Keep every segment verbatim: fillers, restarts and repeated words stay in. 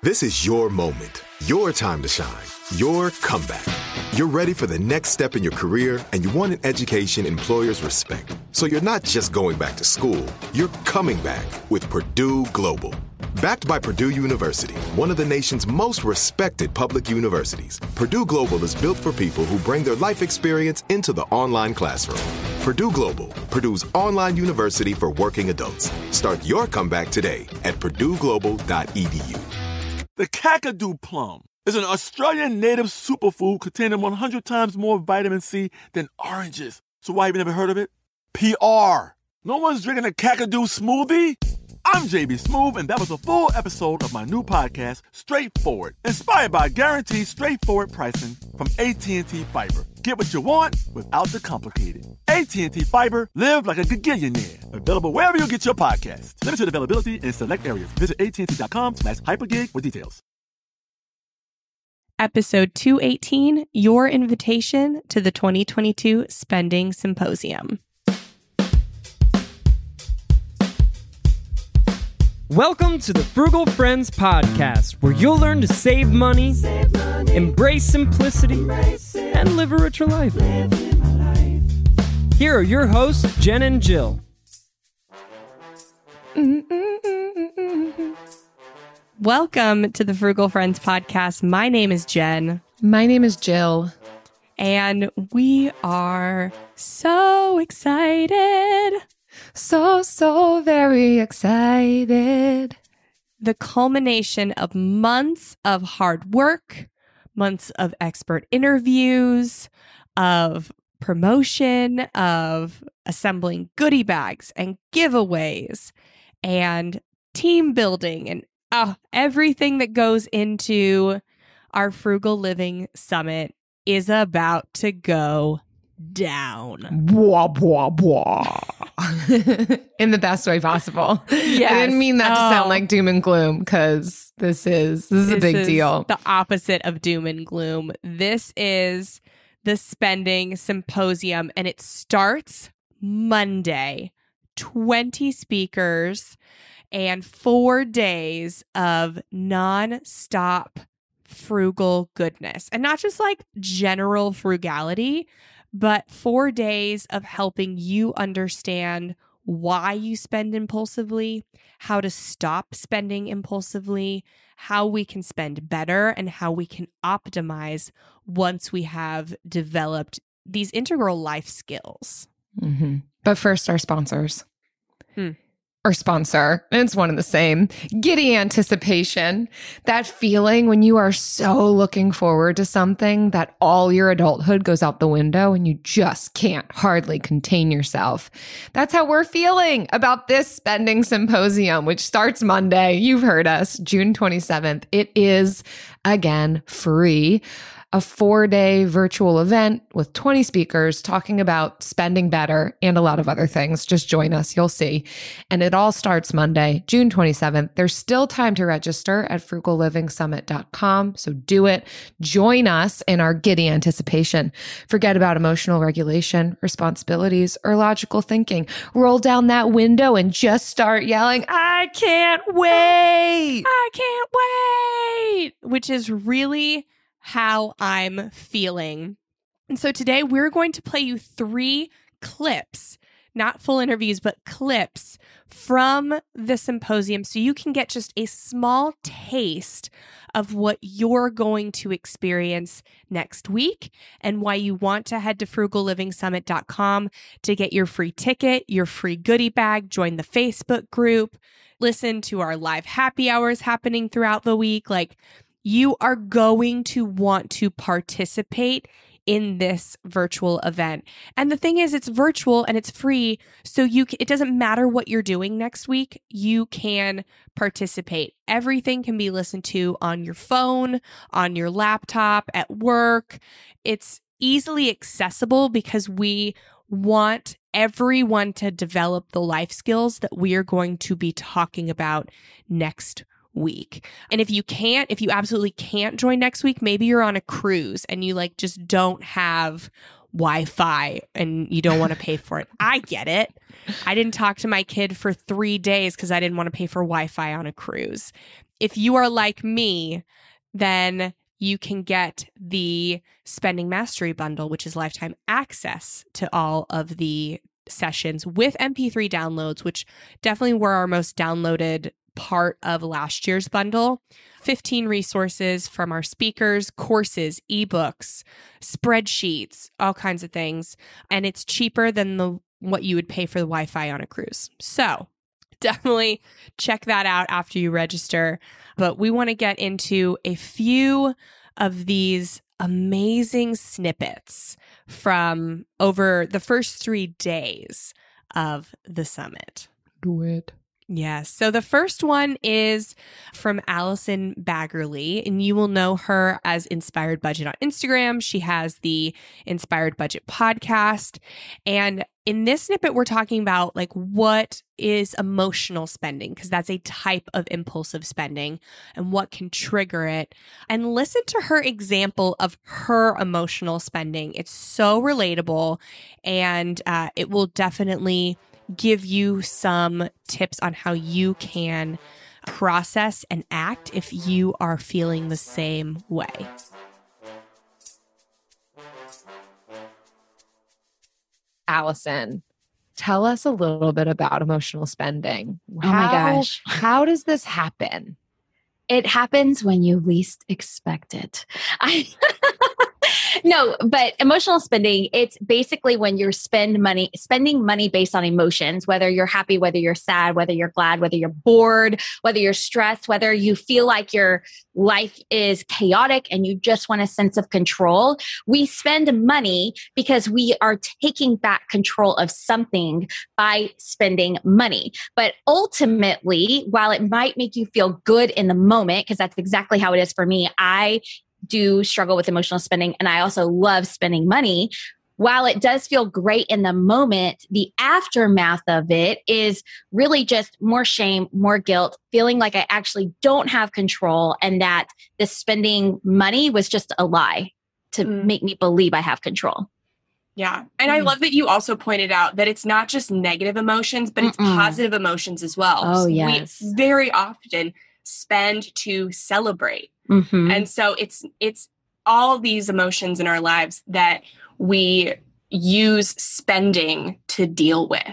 This is your moment, your time to shine, your comeback. You're ready for the next step in your career, and you want an education employers respect. So you're not just going back to school, you're coming back with Purdue Global. Backed by Purdue University, one of the nation's most respected public universities, Purdue Global is built for people who bring their life experience into the online classroom. Purdue Global, Purdue's online university for working adults. Start your comeback today at purdue global dot e d u. The Kakadu plum is an Australian native superfood containing one hundred times more vitamin C than oranges. So why have you never heard of it? P R. No one's drinking a Kakadu smoothie? I'm J B Smoove, and that was a full episode of my new podcast, Straightforward, inspired by guaranteed straightforward pricing from A T and T Fiber. Get what you want without the complicated. A T and T Fiber, live like a gigillionaire. Available wherever you get your podcasts. Limited availability in select areas. Visit A T and T dot com slash hypergig for details. Episode two eighteen, your invitation to the twenty twenty-two Spending Symposium. Welcome to the Frugal Friends Podcast, where you'll learn to save money, save money embrace simplicity, embrace and live a richer life. life. Here are your hosts, Jen and Jill. Welcome to the Frugal Friends Podcast. My name is Jen. My name is Jill. And we are so excited. So, so very excited. The culmination of months of hard work, months of expert interviews, of promotion, of assembling goodie bags and giveaways and team building and uh, everything that goes into our Frugal Living Summit is about to go down. Blah, blah, blah. In the best way possible. Yes. I didn't mean that oh. to sound like doom and gloom, because this is this is this a big is deal. The opposite of doom and gloom. This is the Spending Symposium, and it starts Monday. twenty speakers and four days of non-stop frugal goodness. And not just like general frugality, but four days of helping you understand why you spend impulsively, how to stop spending impulsively, how we can spend better, and how we can optimize once we have developed these integral life skills. Mm-hmm. But first, our sponsors. Hmm. Or sponsor. It's one and the same. Giddy anticipation. That feeling when you are so looking forward to something that all your adulthood goes out the window and you just can't hardly contain yourself. That's how we're feeling about this Spending Symposium, which starts Monday. You've heard us, June twenty-seventh. It is, again, free. A four-day virtual event with twenty speakers talking about spending better and a lot of other things. Just join us, you'll see. And it all starts Monday, June twenty-seventh. There's still time to register at frugal living summit dot com, so do it. Join us in our giddy anticipation. Forget about emotional regulation, responsibilities, or logical thinking. Roll down that window and just start yelling, I can't wait! I can't wait! Which is really how I'm feeling. And so today we're going to play you three clips, not full interviews, but clips from the symposium so you can get just a small taste of what you're going to experience next week and why you want to head to frugal living summit dot com to get your free ticket, your free goodie bag, join the Facebook group, listen to our live happy hours happening throughout the week. Like, you are going to want to participate in this virtual event. And the thing is, it's virtual and it's free. So you c- it doesn't matter what you're doing next week. You can participate. Everything can be listened to on your phone, on your laptop, at work. It's easily accessible because we want everyone to develop the life skills that we are going to be talking about next week. week. And if you can't, if you absolutely can't join next week, maybe you're on a cruise and you like just don't have Wi-Fi and you don't want to pay for it. I get it. I didn't talk to my kid for three days because I didn't want to pay for Wi-Fi on a cruise. if you are like me, then you can get the Spending Mastery Bundle, which is lifetime access to all of the sessions with M P three downloads, which definitely were our most downloaded part of last year's bundle. fifteen resources from our speakers, courses, ebooks, spreadsheets, all kinds of things. And it's cheaper than the what you would pay for the Wi-Fi on a cruise. So definitely check that out after you register. But we want to get into a few of these amazing snippets from over the first three days of the summit. Do it. Yes. So the first one is from Allison Baggerly, and you will know her as Inspired Budget on Instagram. She has the Inspired Budget podcast. And in this snippet, we're talking about like what is emotional spending, because that's a type of impulsive spending, and what can trigger it. And listen to her example of her emotional spending. It's so relatable, and uh, it will definitely give you some tips on how you can process and act if you are feeling the same way. Allison, tell us a little bit about emotional spending. Oh my gosh. How does this happen? It happens when you least expect it. I No, but emotional spending, it's basically when you're spend money, spending money based on emotions, whether you're happy, whether you're sad, whether you're glad, whether you're bored, whether you're stressed, whether you feel like your life is chaotic and you just want a sense of control. We spend money because we are taking back control of something by spending money. But ultimately, while it might make you feel good in the moment, because that's exactly how it is for me, I do struggle with emotional spending, and I also love spending money. While it does feel great in the moment, the aftermath of it is really just more shame, more guilt, feeling like I actually don't have control, and that the spending money was just a lie to mm. make me believe I have control. Yeah. And mm. I love that you also pointed out that it's not just negative emotions, but it's Mm-mm. positive emotions as well. Oh, so yes. We very often spend to celebrate. Mm-hmm. And so it's it's all these emotions in our lives that we use spending to deal with.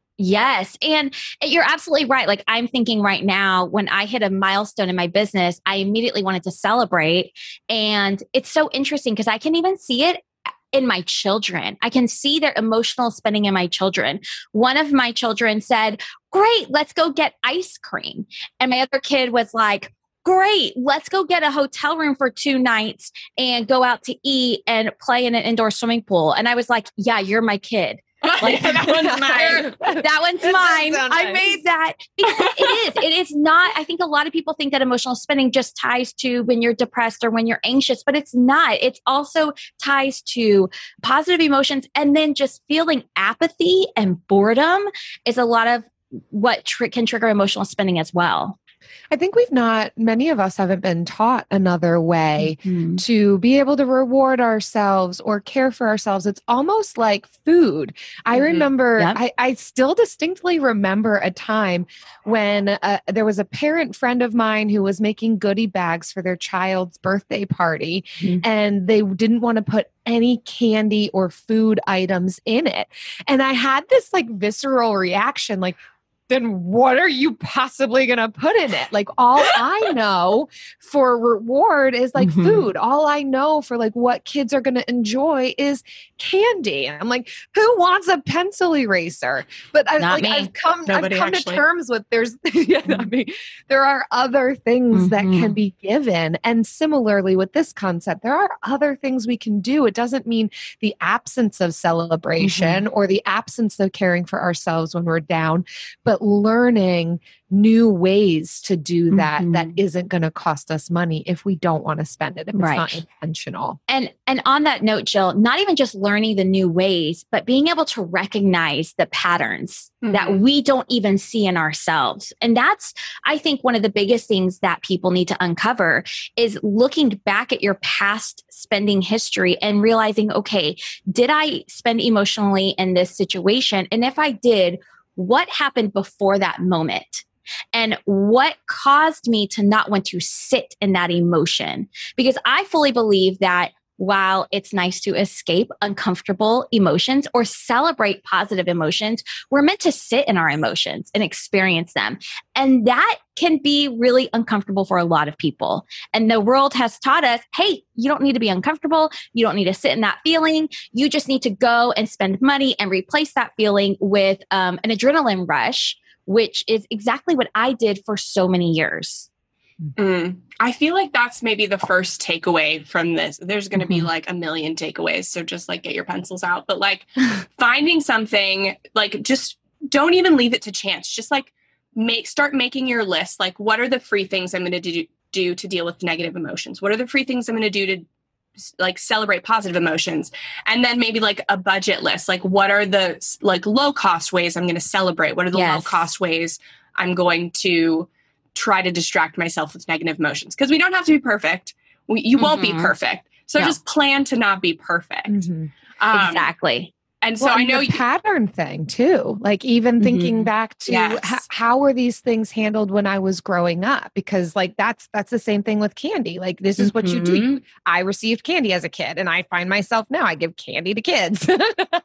Yes. And you're absolutely right. Like I'm thinking right now, when I hit a milestone in my business, I immediately wanted to celebrate. And it's so interesting because I can even see it in my children. I can see their emotional spending in my children. One of my children said, "Great, let's go get ice cream." And my other kid was like, "Great, let's go get a hotel room for two nights and go out to eat and play in an indoor swimming pool." And I was like, "Yeah, you're my kid." Like, that one's mine. That one's mine. Nice. I made that. Because it is. It is not. I think a lot of people think that emotional spending just ties to when you're depressed or when you're anxious, but it's not. It's also ties to positive emotions. And then just feeling apathy and boredom is a lot of what tr- can trigger emotional spending as well. I think we've not, many of us haven't been taught another way Mm-hmm. to be able to reward ourselves or care for ourselves. It's almost like food. I Mhm. remember, Yep. I, I still distinctly remember a time when uh, there was a parent friend of mine who was making goodie bags for their child's birthday party, Mhm. and they didn't want to put any candy or food items in it. And I had this like visceral reaction, like, then what are you possibly going to put in it? Like all I know for reward is like Mhm. food. All I know for like what kids are going to enjoy is candy. And I'm like, who wants a pencil eraser? But I, Not like, me. I've come, Nobody I've come actually. to terms with there's, yeah, I mean, there are other things that Mhm. can be given. And similarly with this concept, there are other things we can do. It doesn't mean the absence of celebration or the absence of caring for ourselves when we're down, but learning new ways to do that Mhm. that isn't going to cost us money if we don't want to spend it, if Right. it's not intentional. And and on that note, Jill, not even just learning the new ways, but being able to recognize the patterns that Mhm. we don't even see in ourselves. And that's, I think, one of the biggest things that people need to uncover is looking back at your past spending history and realizing, okay, did I spend emotionally in this situation? And if I did, what happened before that moment? and what caused me to not want to sit in that emotion. Because I fully believe that while it's nice to escape uncomfortable emotions or celebrate positive emotions, we're meant to sit in our emotions and experience them. And that can be really uncomfortable for a lot of people. And the world has taught us, hey, you don't need to be uncomfortable. You don't need to sit in that feeling. You just need to go and spend money and replace that feeling with um, an adrenaline rush, which is exactly what I did for so many years. Mm. I feel like that's maybe the first takeaway from this. There's going to Mm-hmm. be like a million takeaways. So just like get your pencils out, but like finding something, like just don't even leave it to chance. Just like make, start making your list. Like, what are the free things I'm going to do, do to deal with negative emotions? What are the free things I'm going to do to like celebrate positive emotions? And then maybe like a budget list. Like, what are the like low cost ways I'm going to celebrate? What are the Yes. low cost ways I'm going to try to distract myself with negative emotions? Because we don't have to be perfect. We, you won't Mhm. be perfect. So No. just plan to not be perfect. Mhm. Um, Exactly. And so Well, I and know the you, pattern thing too. Like even thinking Mhm. back to Yes. h- how were these things handled when I was growing up? Because like that's that's the same thing with candy. Like this is what you do. Mhm. I received candy as a kid, and I find myself now I give candy to kids. But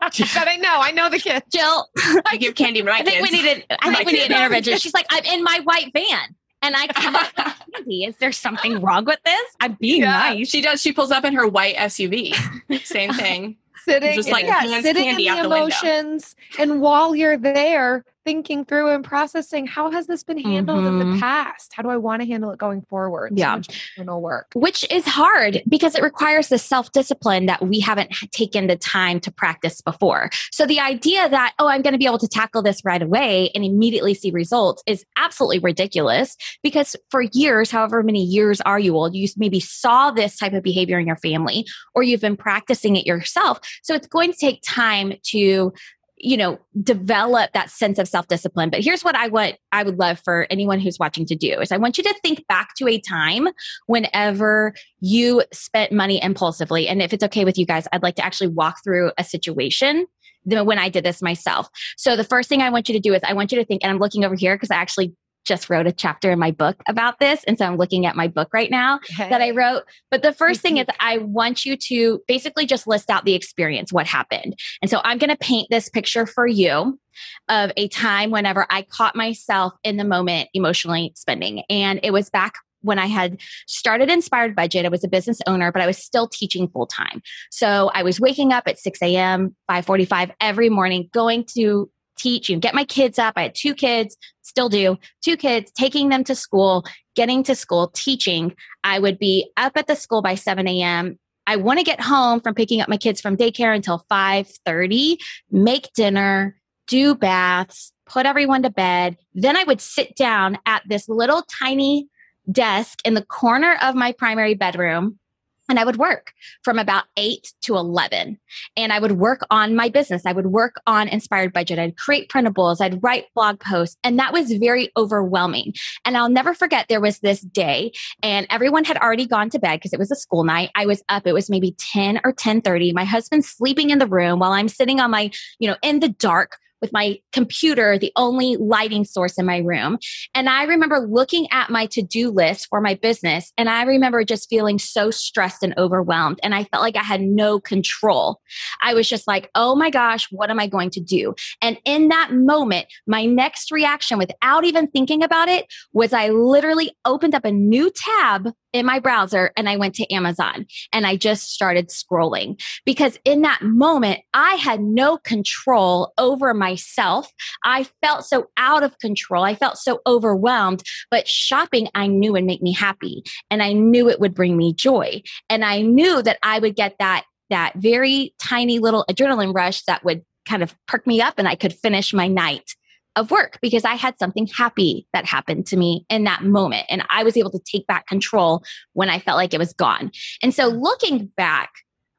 I know I know the kids. Jill, I give candy to my I think kids. we needed. I My think we need an kids. intervention. She's like, I'm in my white van, and I come up with candy. Is there something wrong with this? I'm being Yeah, nice. she does. She pulls up in her white S U V. Same thing. Sitting, Just, like, yeah, hands sitting in candy the out the window. emotions, and while you're there, thinking through and processing, how has this been handled in the Mhm. past? How do I want to handle it going forward? Yeah. So much internal work. Which is hard because it requires the self-discipline that we haven't h- taken the time to practice before. So the idea that, oh, I'm going to be able to tackle this right away and immediately see results is absolutely ridiculous, because for years, however many years are you old, you maybe saw this type of behavior in your family, or you've been practicing it yourself. So it's going to take time to, you know, develop that sense of self-discipline. But here's what I want, I would love for anyone who's watching to do is I want you to think back to a time whenever you spent money impulsively. And if it's okay with you guys, I'd like to actually walk through a situation when I did this myself. So the first thing I want you to do is I want you to think, and I'm looking over here because I actually just wrote a chapter in my book about this. And so I'm looking at my book right now that I wrote. But the first thing is I want you to basically just list out the experience, what happened. And so I'm going to paint this picture for you of a time whenever I caught myself in the moment emotionally spending. And it was back when I had started Inspired Budget. I was a business owner, but I was still teaching full time. So I was waking up at six a.m., five forty-five every morning, going to teach, you know, get my kids up. I had two kids, still do, two kids, taking them to school, getting to school, teaching. I would be up at the school by seven a.m. I want to get home from picking up my kids from daycare until five thirty, make dinner, do baths, put everyone to bed. Then I would sit down at this little tiny desk in the corner of my primary bedroom, and I would work from about eight to eleven. And I would work on my business. I would work on Inspired Budget. I'd create printables. I'd write blog posts. And that was very overwhelming. And I'll never forget, there was this day and everyone had already gone to bed because it was a school night. I was up. It was maybe ten or ten thirty. My husband's sleeping in the room while I'm sitting on my, you know, in the dark with my computer, the only lighting source in my room. And I remember looking at my to-do list for my business. And I remember just feeling so stressed and overwhelmed. And I felt like I had no control. I was just like, oh my gosh, what am I going to do? And in that moment, my next reaction without even thinking about it was I literally opened up a new tab in my browser and I went to Amazon and I just started scrolling, because in that moment, I had no control over myself. I felt so out of control. I felt so overwhelmed, but shopping I knew would make me happy, and I knew it would bring me joy. And I knew that I would get that, that very tiny little adrenaline rush that would kind of perk me up and I could finish my night of work because I had something happy that happened to me in that moment. And I was able to take back control when I felt like it was gone. And so looking back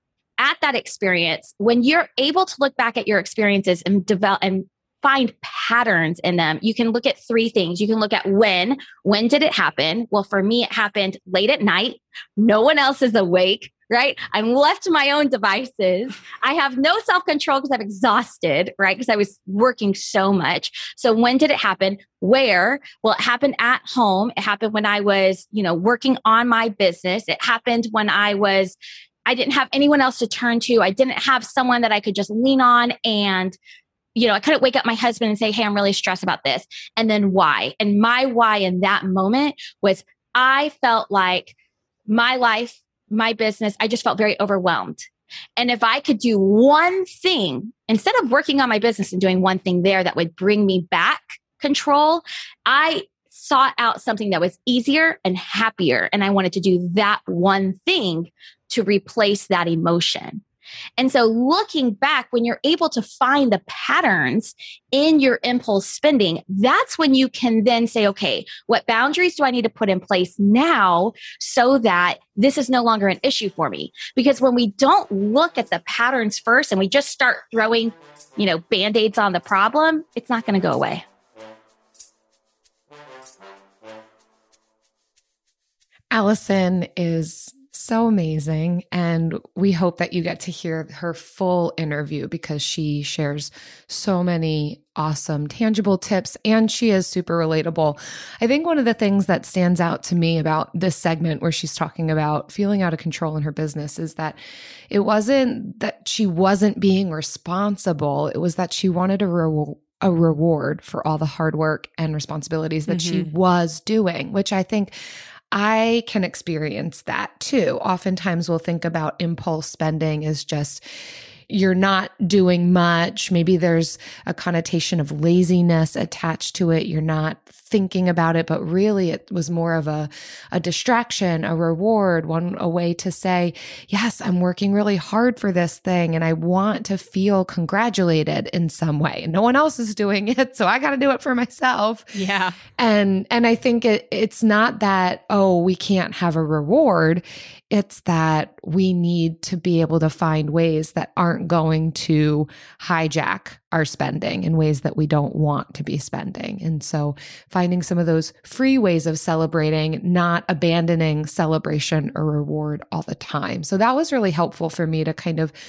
at that experience, when you're able to look back at your experiences and develop and find patterns in them, you can look at three things. You can look at when, when did it happen? Well, for me, it happened late at night. No one else is awake. right? I'm left to my own devices. I have no self-control because I'm exhausted, right? Because I was working so much. So when did it happen? Where? Well, it happened at home. It happened when I was, you know, working on my business. It happened when I was, I didn't have anyone else to turn to. I didn't have someone that I could just lean on, and you know, I couldn't wake up my husband and say, hey, I'm really stressed about this. And then why? And my why in that moment was I felt like my life, my business, I just felt very overwhelmed. And if I could do one thing, instead of working on my business and doing one thing there that would bring me back control, I sought out something that was easier and happier. And I wanted to do that one thing to replace that emotion. And so looking back, when you're able to find the patterns in your impulse spending, that's when you can then say, okay, what boundaries do I need to put in place now so that this is no longer an issue for me? Because when we don't look at the patterns first and we just start throwing, you know, Band-Aids on the problem, it's not going to go away. Allison is so amazing. And we hope that you get to hear her full interview because she shares so many awesome, tangible tips, and she is super relatable. I think one of the things that stands out to me about this segment where she's talking about feeling out of control in her business is that it wasn't that she wasn't being responsible. It was that she wanted a reward. a reward for all the hard work and responsibilities that mm-hmm. she was doing, which I think I can experience that too. Oftentimes we'll think about impulse spending as just you're not doing much. Maybe there's a connotation of laziness attached to it. You're not thinking about it, but really it was more of a, a distraction, a reward, one, a way to say, yes, I'm working really hard for this thing and I want to feel congratulated in some way. And no one else is doing it, so I got to do it for myself. Yeah. And, and I think it, it's not that, oh, we can't have a reward. It's that we need to be able to find ways that aren't going to hijack our spending in ways that we don't want to be spending. And so finding some of those free ways of celebrating, not abandoning celebration or reward all the time. So that was really helpful for me to kind of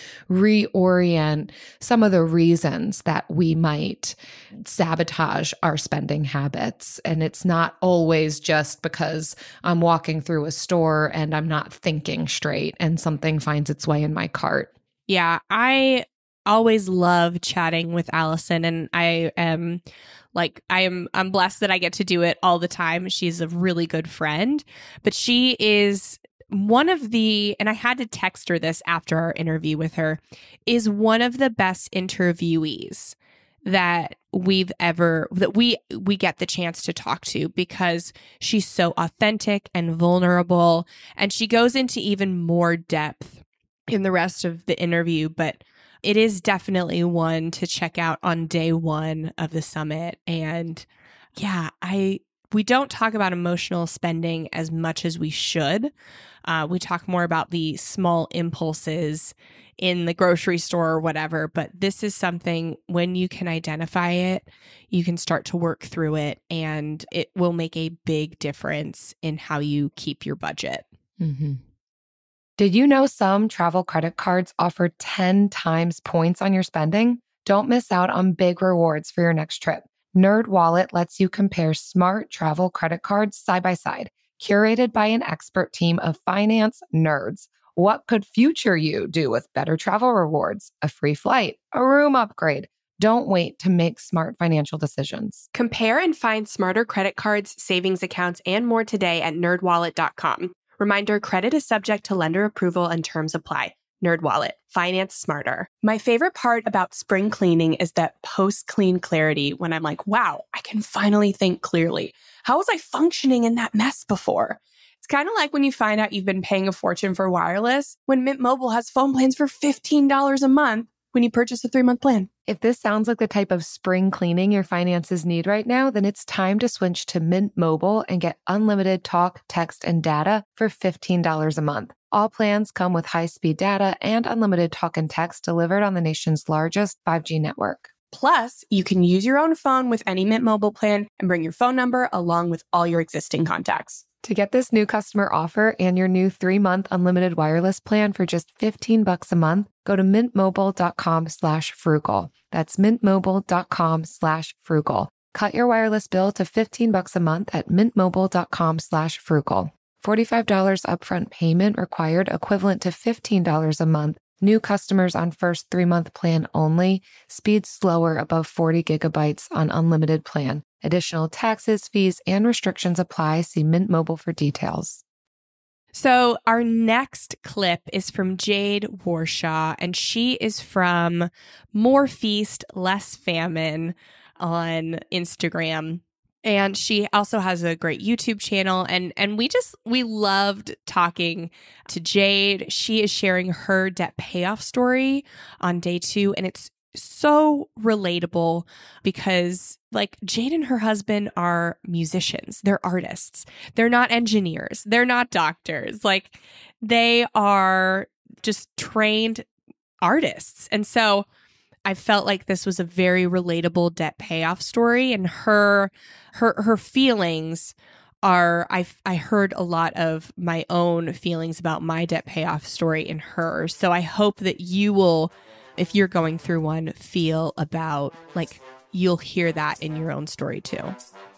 reorient some of the reasons that we might sabotage our spending habits. And it's not always just because I'm walking through a store and I'm not thinking straight and something finds its way in my cart. Yeah, I always love chatting with Allison, and I am like, I am, I'm blessed that I get to do it all the time. She's a really good friend, but she is one of the, and I had to text her this after our interview with her, is one of the best interviewees that we've ever, that we, we get the chance to talk to because she's so authentic and vulnerable, and she goes into even more depth in the rest of the interview, but it is definitely one to check out on day one of the summit. And yeah, I we don't talk about emotional spending as much as we should. Uh, we talk more about the small impulses in the grocery store or whatever, but this is something when you can identify it, you can start to work through it, and it will make a big difference in how you keep your budget. Mm-hmm. Did you know some travel credit cards offer ten times points on your spending? Don't miss out on big rewards for your next trip. NerdWallet lets you compare smart travel credit cards side by side, curated by an expert team of finance nerds. What could future you do with better travel rewards, a free flight, a room upgrade? Don't wait to make smart financial decisions. Compare and find smarter credit cards, savings accounts, and more today at nerd wallet dot com. Reminder, credit is subject to lender approval and terms apply. NerdWallet. Finance smarter. My favorite part about spring cleaning is that post-clean clarity when I'm like, wow, I can finally think clearly. How was I functioning in that mess before? It's kind of like when you find out you've been paying a fortune for wireless when Mint Mobile has phone plans for fifteen dollars a month when you purchase a three-month plan. If this sounds like the type of spring cleaning your finances need right now, then it's time to switch to Mint Mobile and get unlimited talk, text, and data for fifteen dollars a month. All plans come with high-speed data and unlimited talk and text delivered on the nation's largest five G network. Plus, you can use your own phone with any Mint Mobile plan and bring your phone number along with all your existing contacts. To get this new customer offer and your new three-month unlimited wireless plan for just fifteen bucks a month, go to mintmobile.com slash frugal. That's mintmobile.com slash frugal. Cut your wireless bill to fifteen bucks a month at mintmobile.com slash frugal. forty-five dollars upfront payment required, equivalent to fifteen dollars a month. New customers on first three-month plan only. Speed slower above forty gigabytes on unlimited plan. Additional taxes, fees, and restrictions apply. See Mint Mobile for details. So our next clip is from Jade Warshaw, and she is from More Feast, Less Famine on Instagram. And she also has a great YouTube channel. And, and we just, we loved talking to Jade. She is sharing her debt payoff story on day two. And it's so relatable because like Jade and her husband are musicians. They're artists. They're not engineers. They're not doctors. Like they are just trained artists. And so I felt like this was a very relatable debt payoff story, and her her her feelings are I I heard a lot of my own feelings about my debt payoff story in hers. So I hope that you will, if you're going through one, feel about like you'll hear that in your own story too.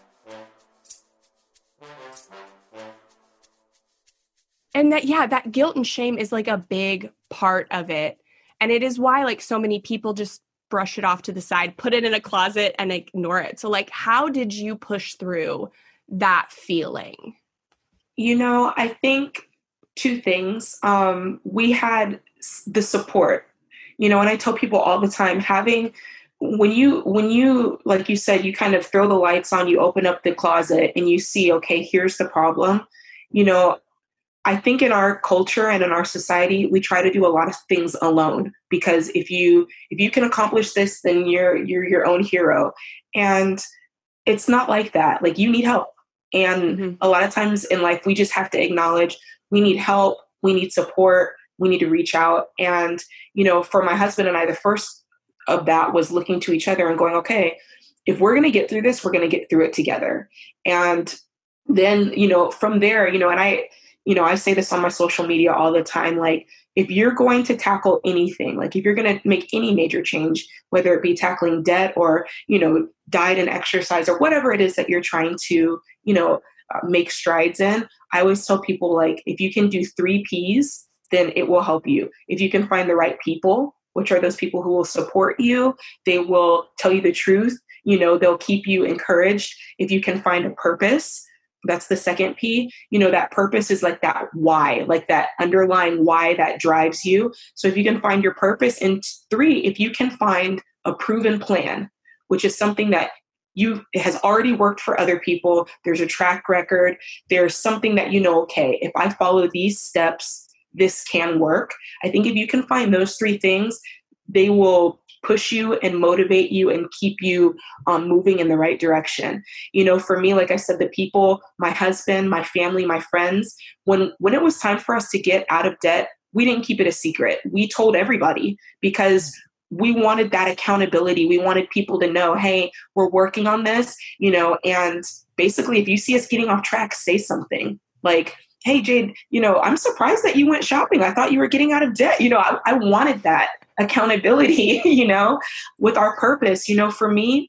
And that, yeah, that guilt and shame is like a big part of it. And it is why like so many people just brush it off to the side, put it in a closet and ignore it. So like, how did you push through that feeling? You know, I think two things. Um, we had the support, you know, and I tell people all the time, having, when you, when you, like you said, you kind of throw the lights on, you open up the closet and you see, okay, here's the problem. You know, I think in our culture and in our society, we try to do a lot of things alone, because if you if you can accomplish this, then you're you're your own hero. And it's not like that. Like you need help. And mm-hmm. a lot of times in life, we just have to acknowledge we need help, we need support, we need to reach out. And, you know, for my husband and I, the first of that was looking to each other and going, okay, if we're going to get through this, we're going to get through it together. And then, you know, from there, you know, and I, you know, I say this on my social media all the time, like, if you're going to tackle anything, like if you're going to make any major change, whether it be tackling debt or, you know, diet and exercise or whatever it is that you're trying to, you know, uh, make strides in, I always tell people, like, if you can do three P's, then it will help you. If you can find the right people, which are those people who will support you, they will tell you the truth, you know, they'll keep you encouraged. If you can find a purpose, that's the second P. You know, that purpose is like that why, like that underlying why that drives you. So if you can find your purpose, and three, if you can find a proven plan, which is something that you it has already worked for other people. There's a track record. There's something that, you know, okay, if I follow these steps, this can work. I think if you can find those three things, they will push you and motivate you and keep you um, moving in the right direction. You know, for me, like I said, the people, my husband, my family, my friends, when, when it was time for us to get out of debt, we didn't keep it a secret. We told everybody because we wanted that accountability. We wanted people to know, hey, we're working on this, you know, and basically if you see us getting off track, say something like, hey, Jade, you know, I'm surprised that you went shopping. I thought you were getting out of debt. You know, I, I wanted that accountability, you know, with our purpose. You know, for me,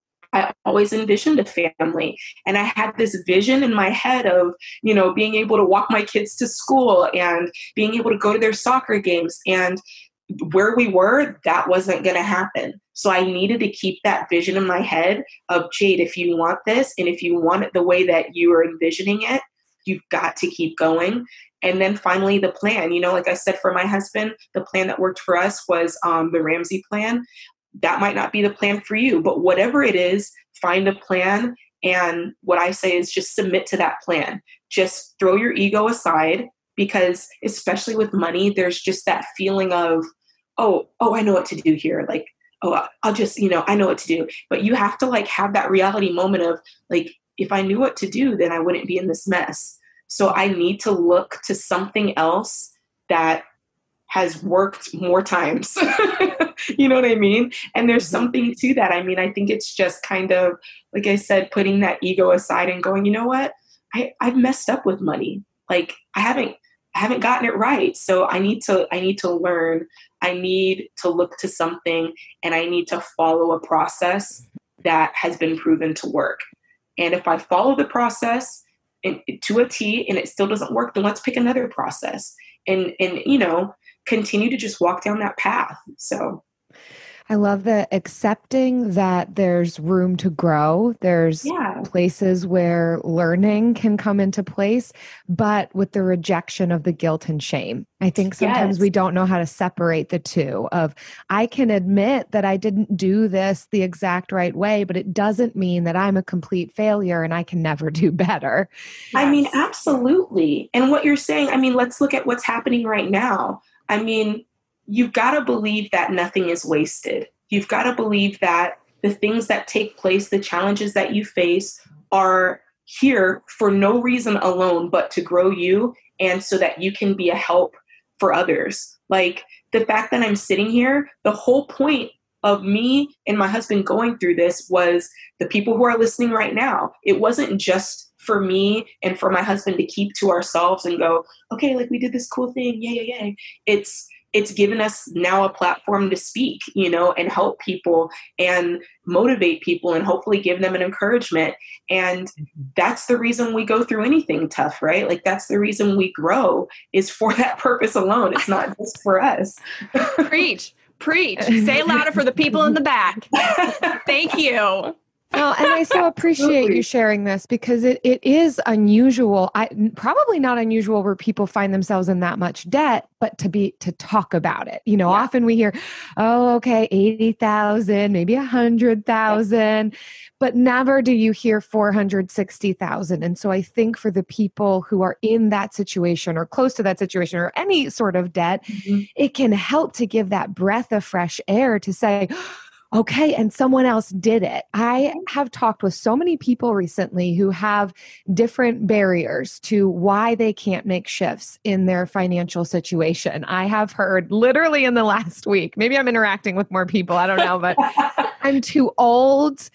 I always envisioned a family, and I had this vision in my head of, you know, being able to walk my kids to school and being able to go to their soccer games. And where we were, that wasn't going to happen. So I needed to keep that vision in my head of, Jade, if you want this, and if you want it the way that you are envisioning it, you've got to keep going. And then finally, the plan, you know, like I said, for my husband, the plan that worked for us was um, the Ramsey plan. That might not be the plan for you, but whatever it is, find a plan. And what I say is just submit to that plan. Just throw your ego aside, because especially with money, there's just that feeling of, oh, oh, I know what to do here. Like, oh, I'll just, you know, I know what to do. But you have to like have that reality moment of like, if I knew what to do, then I wouldn't be in this mess. So I need to look to something else that has worked more times. You know what I mean? And there's something to that. I mean, I think it's just kind of, like I said, putting that ego aside and going, you know what? I, I've messed up with money. Like I haven't, I haven't gotten it right. So I need to, I need to learn, I need to look to something, and I need to follow a process that has been proven to work. And if I follow the process in, to a T and it still doesn't work, then let's pick another process and, and, you know, continue to just walk down that path. So I love the accepting that there's room to grow. There's yeah. places where learning can come into place, but with the rejection of the guilt and shame. I think sometimes Yes. we don't know how to separate the two of, I can admit that I didn't do this the exact right way, but it doesn't mean that I'm a complete failure and I can never do better. I mean, absolutely. And what you're saying, I mean, let's look at what's happening right now. I mean, you've got to believe that nothing is wasted. You've got to believe that the things that take place, the challenges that you face are here for no reason alone, but to grow you and so that you can be a help for others. Like the fact that I'm sitting here, the whole point of me and my husband going through this was the people who are listening right now. It wasn't just for me and for my husband to keep to ourselves and go, okay, like we did this cool thing. Yay, yay, yay. It's, It's given us now a platform to speak, you know, and help people and motivate people and hopefully give them an encouragement. And that's the reason we go through anything tough, right? Like that's the reason we grow is for that purpose alone. It's not just for us. Preach, preach. Say it louder for the people in the back. Thank you. Well, and I so appreciate you sharing this because it, it is unusual. I probably not unusual where people find themselves in that much debt, but to be to talk about it. You know, yeah. Often we hear, oh, okay, eighty thousand, maybe a hundred thousand, but never do you hear four hundred sixty thousand. And so I think for the people who are in that situation or close to that situation or any sort of debt, mm-hmm. it can help to give that breath of fresh air to say, okay, and someone else did it. I have talked with so many people recently who have different barriers to why they can't make shifts in their financial situation. I have heard literally in the last week, maybe I'm interacting with more people, I don't know, but I'm too old.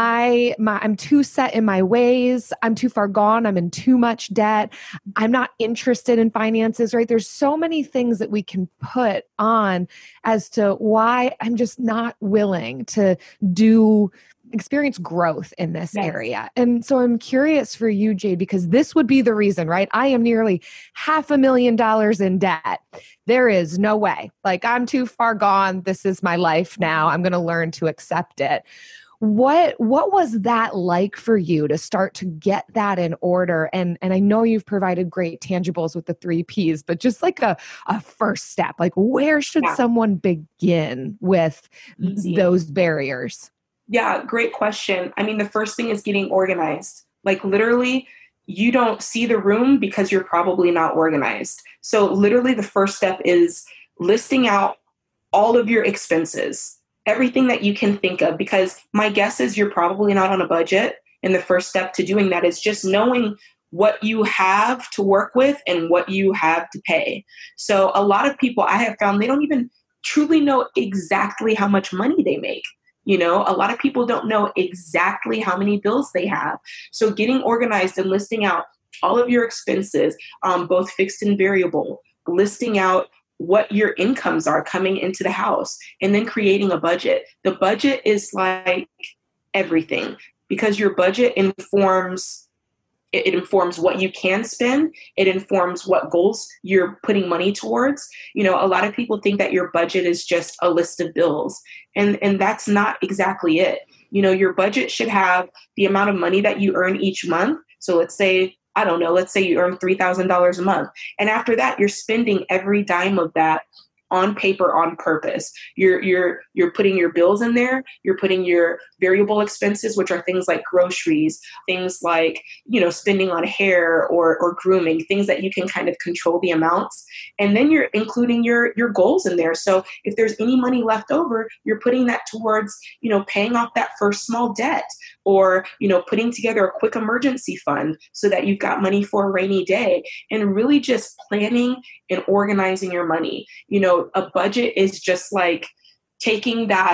I, my, I'm too set in my ways. I'm too far gone. I'm in too much debt. I'm not interested in finances, right? There's so many things that we can put on as to why I'm just not willing to do, experience growth in this yes. area. And so I'm curious for you, Jade, because this would be the reason, right? I am nearly half a million dollars in debt. There is no way. Like I'm too far gone. This is my life now. I'm going to learn to accept it. What what was that like for you to start to get that in order? And and I know you've provided great tangibles with the three Ps, but just like a, a first step, like where should yeah. someone begin with Easy. those barriers? Yeah, great question. I mean, the first thing is getting organized. Like literally, you don't see the room because you're probably not organized. So literally the first step is listing out all of your expenses. Everything that you can think of, because my guess is you're probably not on a budget. And the first step to doing that is just knowing what you have to work with and what you have to pay. So a lot of people I have found, they don't even truly know exactly how much money they make. You know, a lot of people don't know exactly how many bills they have. So getting organized and listing out all of your expenses, um, both fixed and variable, listing out what your incomes are coming into the house, and then creating a budget. The budget is like everything because your budget informs, it, it informs what you can spend. It informs what goals you're putting money towards. You know, a lot of people think that your budget is just a list of bills, and, and that's not exactly it. You know, your budget should have the amount of money that you earn each month. So let's say I don't know, let's say you earn three thousand dollars a month. And after that, you're spending every dime of that on paper on purpose. You're you're you're putting your bills in there. You're putting your variable expenses, which are things like groceries, things like, you know, spending on hair or or grooming, things that you can kind of control the amounts. And then you're including your your goals in there. So if there's any money left over, you're putting that towards, you know, paying off that first small debt, or, you know, putting together a quick emergency fund so that you've got money for a rainy day, and really just planning and organizing your money. You know, a budget is just like taking that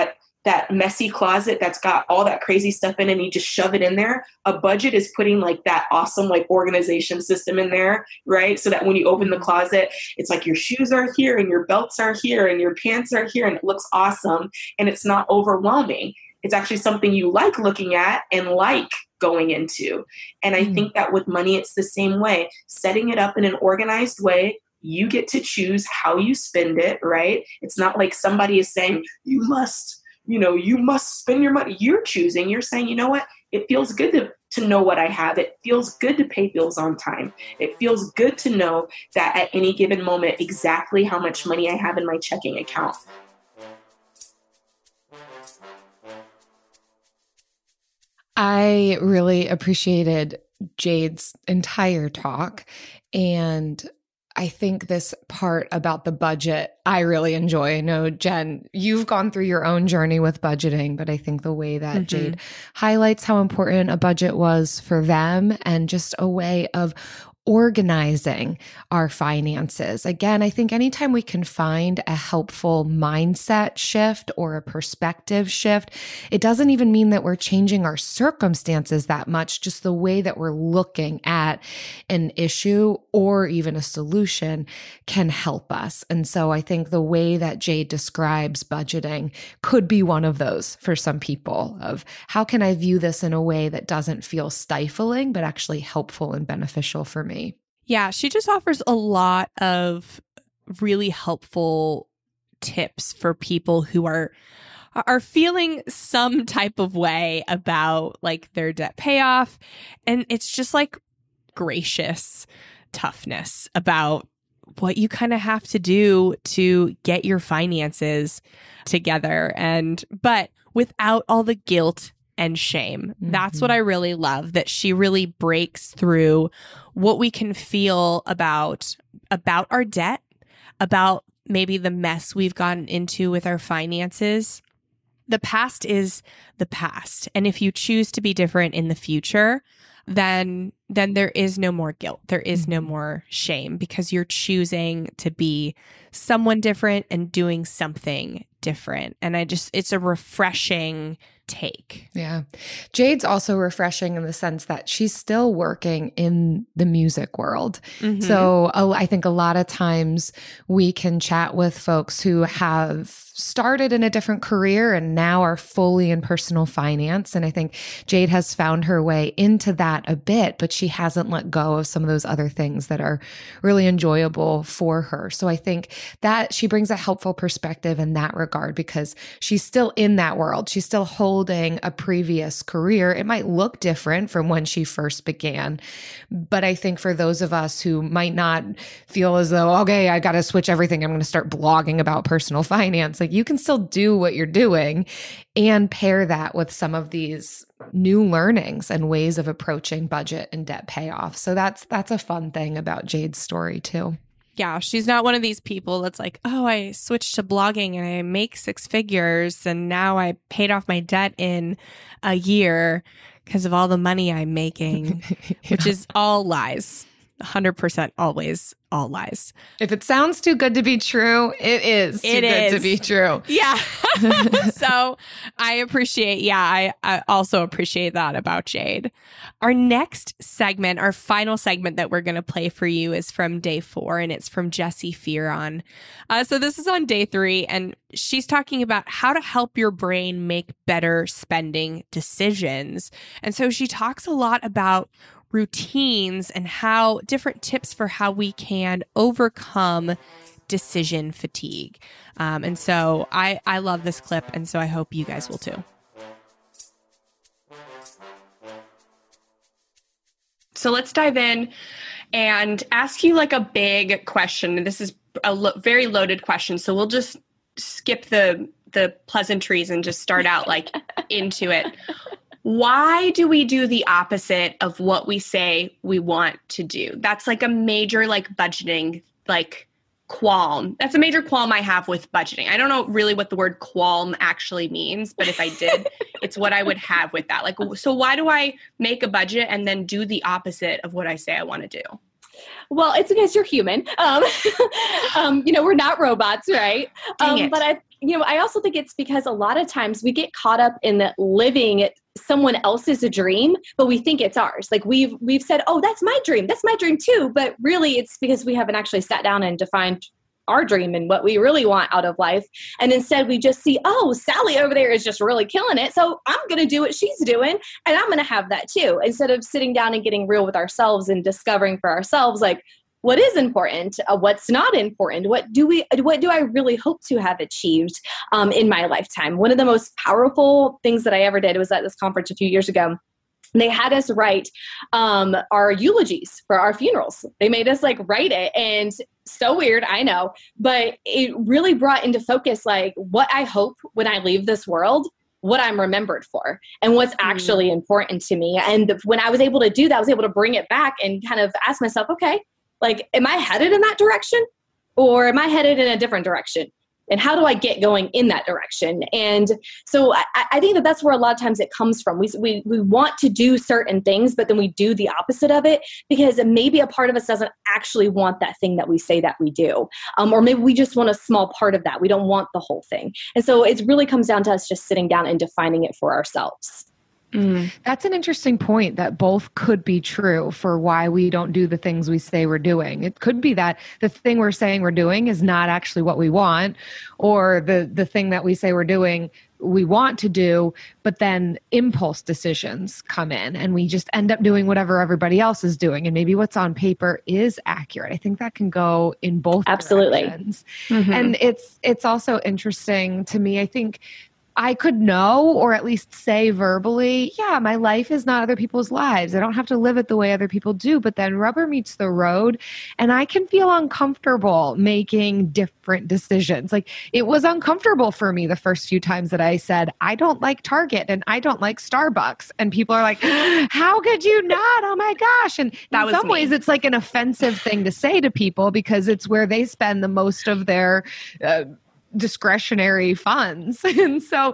that messy closet that's got all that crazy stuff in it and you just shove it in there. A budget is putting like that awesome like organization system in there, right? So that when you open the closet, it's like your shoes are here and your belts are here and your pants are here and it looks awesome and it's not overwhelming. It's actually something you like looking at and like going into. And I mm. think that with money, it's the same way. Setting it up in an organized way, you get to choose how you spend it, right? It's not like somebody is saying, you must, you know, you must spend your money. You're choosing. You're saying, you know what? It feels good to, to know what I have. It feels good to pay bills on time. It feels good to know that at any given moment, exactly how much money I have in my checking account. I really appreciated Jade's entire talk. And I think this part about the budget, I really enjoy. I know, Jen, you've gone through your own journey with budgeting, but I think the way that mm-hmm. Jade highlights how important a budget was for them and just a way of organizing our finances. Again, I think anytime we can find a helpful mindset shift or a perspective shift, it doesn't even mean that we're changing our circumstances that much, just the way that we're looking at an issue or even a solution can help us. And so I think the way that Jade describes budgeting could be one of those for some people of how can I view this in a way that doesn't feel stifling, but actually helpful and beneficial for me. Yeah, she just offers a lot of really helpful tips for people who are are feeling some type of way about like their debt payoff. And it's just like gracious toughness about what you kind of have to do to get your finances together. And but without all the guilt and shame. Mm-hmm. That's what I really love, that she really breaks through what we can feel about about our debt, about maybe the mess we've gotten into with our finances. The past is the past. And if you choose to be different in the future, then then there is no more guilt. There is mm-hmm. no more shame because you're choosing to be someone different and doing something different. And I just, it's a refreshing take. Yeah. Jade's also refreshing in the sense that she's still working in the music world. Mm-hmm. So uh, I think a lot of times we can chat with folks who have started in a different career and now are fully in personal finance. And I think Jade has found her way into that a bit, but she hasn't let go of some of those other things that are really enjoyable for her. So I think that she brings a helpful perspective in that regard because she's still in that world. She's still holding a previous career. It might look different from when she first began. But I think for those of us who might not feel as though, okay, I got to switch everything, I'm going to start blogging about personal finance. Like you can still do what you're doing and pair that with some of these new learnings and ways of approaching budget and debt payoff. So that's that's a fun thing about Jade's story too. Yeah, she's not one of these people that's like, oh, I switched to blogging and I make six figures and now I paid off my debt in a year because of all the money I'm making, yeah. which is all lies. one hundred percent always all lies. If it sounds too good to be true, it is too it good is. to be true. Yeah. So I appreciate, yeah, I, I also appreciate that about Jade. Our next segment, our final segment that we're going to play for you is from day four, and it's from Jessie Fearon. Uh, so this is on day three, and she's talking about how to help your brain make better spending decisions. And so she talks a lot about routines and how different tips for how we can overcome decision fatigue. Um, and so I, I love this clip. And so I hope you guys will too. So let's dive in and ask you like a big question. And this is a lo- very loaded question. So we'll just skip the, the pleasantries and just start out like into it. Why do we do the opposite of what we say we want to do? That's like a major like budgeting like qualm. That's a major qualm I have with budgeting. I don't know really what the word qualm actually means, but if I did, it's what I would have with that. Like, so why do I make a budget and then do the opposite of what I say I want to do? Well, it's because you're human. Um, um, you know, we're not robots, right? Dang Um, it. but I, you know, I also think it's because a lot of times we get caught up in the living someone else's dream, but we think it's ours. Like we've, we've said, oh, that's my dream. That's my dream too. But really it's because we haven't actually sat down and defined our dream and what we really want out of life. And instead we just see, oh, Sally over there is just really killing it. So I'm going to do what she's doing and I'm going to have that too. Instead of sitting down and getting real with ourselves and discovering for ourselves, like, what is important? Uh, what's not important? What do we? What do I really hope to have achieved um, in my lifetime? One of the most powerful things that I ever did was at this conference a few years ago. They had us write um, our eulogies for our funerals. They made us like write it, and so weird, I know, but it really brought into focus like what I hope when I leave this world, what I'm remembered for and what's actually mm. important to me. And when I was able to do that, I was able to bring it back and kind of ask myself, okay, like, am I headed in that direction or am I headed in a different direction? And how do I get going in that direction? And so I, I think that that's where a lot of times it comes from. We, we, we want to do certain things, but then we do the opposite of it because maybe a part of us doesn't actually want that thing that we say that we do. Um, or maybe we just want a small part of that. We don't want the whole thing. And so it really comes down to us just sitting down and defining it for ourselves. Mm. That's an interesting point that both could be true for why we don't do the things we say we're doing. It could be that the thing we're saying we're doing is not actually what we want, or the, the thing that we say we're doing we want to do, but then impulse decisions come in and we just end up doing whatever everybody else is doing. And maybe what's on paper is accurate. I think that can go in both Absolutely. directions. Mm-hmm. And it's, it's also interesting to me. I think I could know, or at least say verbally, yeah, my life is not other people's lives. I don't have to live it the way other people do. But then rubber meets the road and I can feel uncomfortable making different decisions. Like it was uncomfortable for me the first few times that I said, I don't like Target and I don't like Starbucks. And people are like, how could you not? Oh my gosh. And that in some me. ways it's like an offensive thing to say to people because it's where they spend the most of their uh, discretionary funds. And so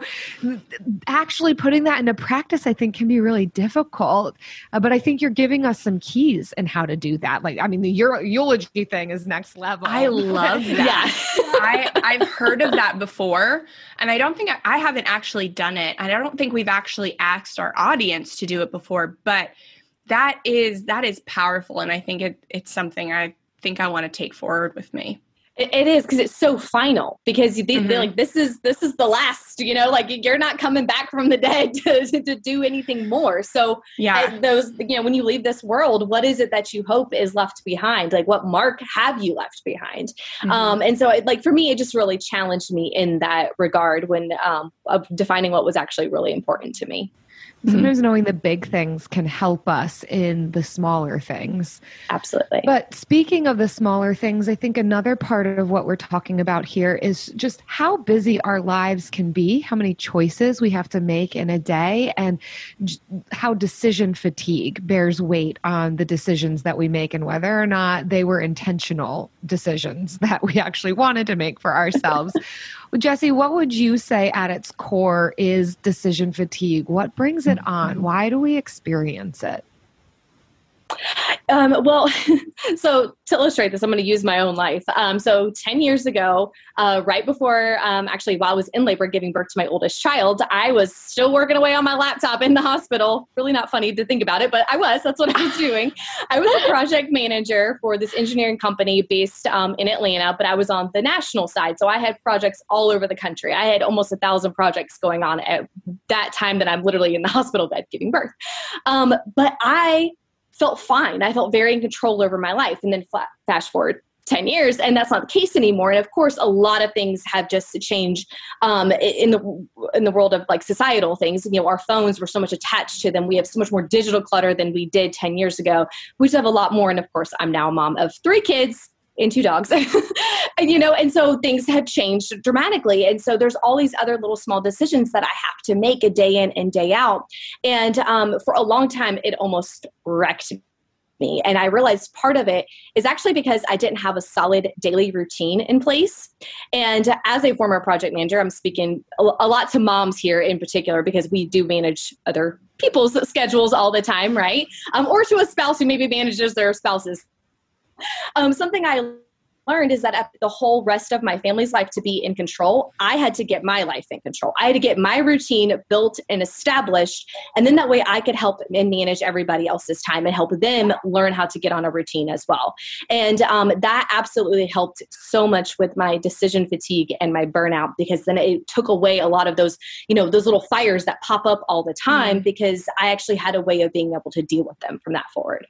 actually putting that into practice, I think can be really difficult. Uh, but I think you're giving us some keys in how to do that. Like, I mean, the Euro- eulogy thing is next level. I love that. I, I've heard of that before. And I don't think I, I haven't actually done it. And I don't think we've actually asked our audience to do it before, but that is, that is powerful. And I think it, it's something I think I want to take forward with me. It is because it's so final because they, mm-hmm. they're like, this is, this is the last, you know, like you're not coming back from the dead to, to, to do anything more. So yeah, those, you know, when you leave this world, what is it that you hope is left behind? Like what mark have you left behind? Mm-hmm. Um, and so it, like, for me, it just really challenged me in that regard when, um, of defining what was actually really important to me. Sometimes mm-hmm. knowing the big things can help us in the smaller things. Absolutely. But speaking of the smaller things, I think another part of what we're talking about here is just how busy our lives can be, how many choices we have to make in a day, and j- how decision fatigue bears weight on the decisions that we make and whether or not they were intentional decisions that we actually wanted to make for ourselves. Well, Jessie, what would you say at its core is decision fatigue? What brings it on? Why do we experience it? Um, well, so to illustrate this, I'm going to use my own life. Um, so ten years ago, uh, right before, um, actually while I was in labor giving birth to my oldest child, I was still working away on my laptop in the hospital. Really not funny to think about it, but I was, that's what I was doing. I was a project manager for this engineering company based um, in Atlanta, but I was on the national side. So I had projects all over the country. I had almost a thousand projects going on at that time that I'm literally in the hospital bed giving birth. Um, but I felt fine. I felt very in control over my life. And then flat, fast forward ten years, and that's not the case anymore. And of course, a lot of things have just changed um, in the in the world of like societal things. You know, our phones were so much attached to them. We have so much more digital clutter than we did ten years ago. We just have a lot more. And of course, I'm now a mom of three kids and two dogs, and, you know, and so things have changed dramatically. And so there's all these other little small decisions that I have to make a day in and day out. And um, for a long time, it almost wrecked me. And I realized part of it is actually because I didn't have a solid daily routine in place. And as a former project manager, I'm speaking a, a lot to moms here in particular, because we do manage other people's schedules all the time, right? Um, or to a spouse who maybe manages their spouse's. Um, something I learned is that the whole rest of my family's life to be in control, I had to get my life in control. I had to get my routine built and established. And then that way I could help and manage everybody else's time and help them learn how to get on a routine as well. And um, that absolutely helped so much with my decision fatigue and my burnout, because then it took away a lot of those, you know, those little fires that pop up all the time, mm. because I actually had a way of being able to deal with them from that forward.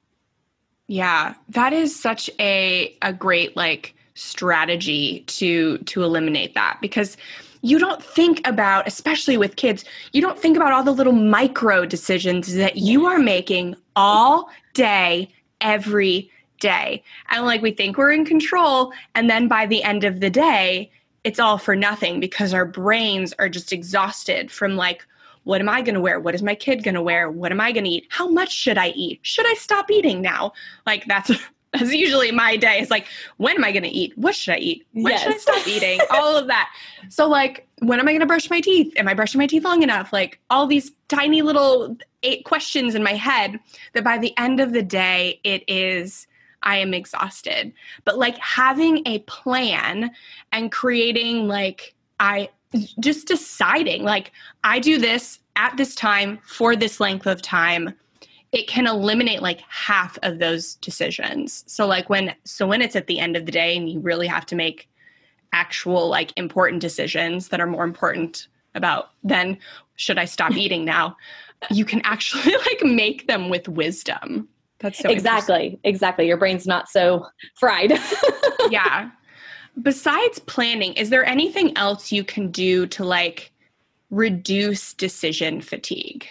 Yeah, that is such a a great like strategy to to eliminate that, because you don't think about, especially with kids, you don't think about all the little micro decisions that you are making all day, every day. And like we think we're in control, and then by the end of the day, it's all for nothing because our brains are just exhausted from like, what am I going to wear? What is my kid going to wear? What am I going to eat? How much should I eat? Should I stop eating now? Like that's that's usually my day. It's like, when am I going to eat? What should I eat? When yes. should I stop eating? All of that. So like, when am I going to brush my teeth? Am I brushing my teeth long enough? Like all these tiny little eight questions in my head that by the end of the day, it is, I am exhausted. But like having a plan and creating like, I just deciding like I do this at this time for this length of time, it can eliminate like half of those decisions. So like when, so when it's at the end of the day and you really have to make actual like important decisions that are more important about then should I stop eating now, you can actually like make them with wisdom. That's so exactly, exactly. Your brain's not so fried. Yeah. Besides planning, is there anything else you can do to like reduce decision fatigue?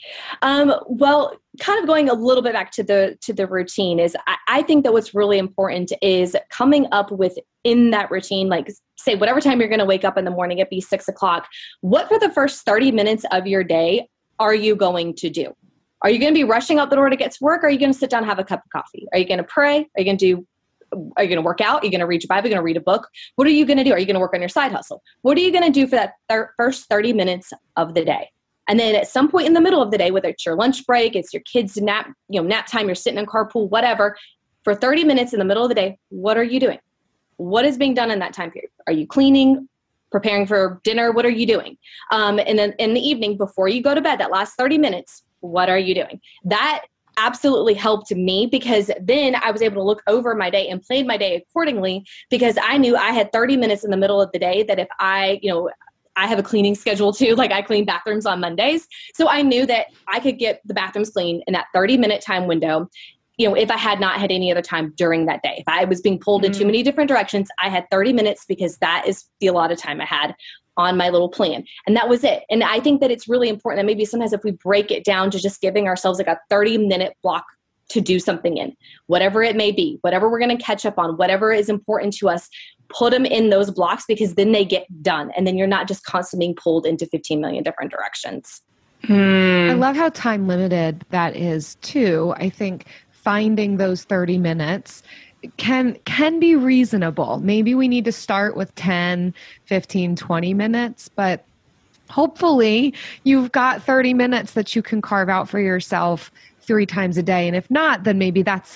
Um, well, kind of going a little bit back to the to the routine is I, I think that what's really important is coming up with in that routine, like say whatever time you're going to wake up in the morning, it be six o'clock. What for the first thirty minutes of your day are you going to do? Are you going to be rushing out the door to get to work? Or are you going to sit down and have a cup of coffee? Are you going to pray? Are you going to do Are you going to work out? Are you going to read your Bible? Are you going to read a book? What are you going to do? Are you going to work on your side hustle? What are you going to do for that thir- first thirty minutes of the day? And then at some point in the middle of the day, whether it's your lunch break, it's your kids' nap, you know, nap time, you're sitting in carpool, whatever, for thirty minutes in the middle of the day, what are you doing? What is being done in that time period? Are you cleaning, preparing for dinner? What are you doing? Um, and then in the evening, before you go to bed, that last thirty minutes, what are you doing? That absolutely helped me, because then I was able to look over my day and plan my day accordingly, because I knew I had thirty minutes in the middle of the day that if I, you know, I have a cleaning schedule too, like I clean bathrooms on Mondays. So I knew that I could get the bathrooms clean in that thirty minute time window, you know, if I had not had any other time during that day. If I was being pulled mm-hmm. in too many different directions, I had thirty minutes because that is the allotted time I had on my little plan. And that was it. And I think that it's really important that maybe sometimes if we break it down to just giving ourselves like a thirty minute block to do something in, whatever it may be, whatever we're going to catch up on, whatever is important to us, put them in those blocks, because then they get done. And then you're not just constantly being pulled into fifteen million different directions. Hmm. I love how time limited that is too. I think finding those thirty minutes can can be reasonable. Maybe we need to start with ten, fifteen, twenty minutes, but hopefully you've got thirty minutes that you can carve out for yourself three times a day. And if not, then maybe that's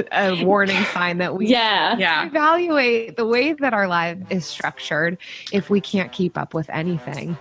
a warning sign that we yeah. yeah. evaluate the way that our life is structured if we can't keep up with anything.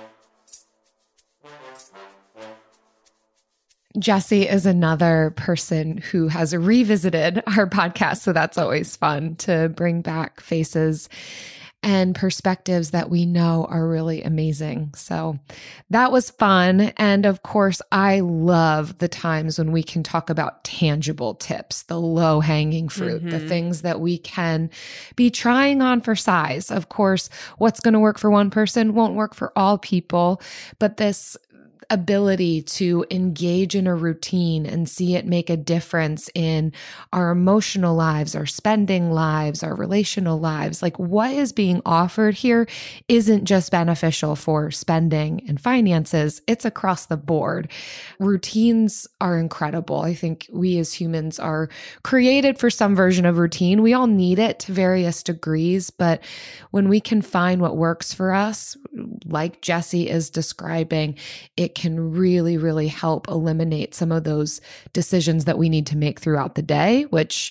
Jessie is another person who has revisited our podcast, so that's always fun to bring back faces and perspectives that we know are really amazing. So that was fun. And of course, I love the times when we can talk about tangible tips, the low-hanging fruit, mm-hmm. the things that we can be trying on for size. Of course, what's going to work for one person won't work for all people, but this ability to engage in a routine and see it make a difference in our emotional lives, our spending lives, our relational lives. Like what is being offered here isn't just beneficial for spending and finances, it's across the board. Routines are incredible. I think we as humans are created for some version of routine. We all need it to various degrees, but when we can find what works for us, like Jessie is describing, it can really, really help eliminate some of those decisions that we need to make throughout the day, which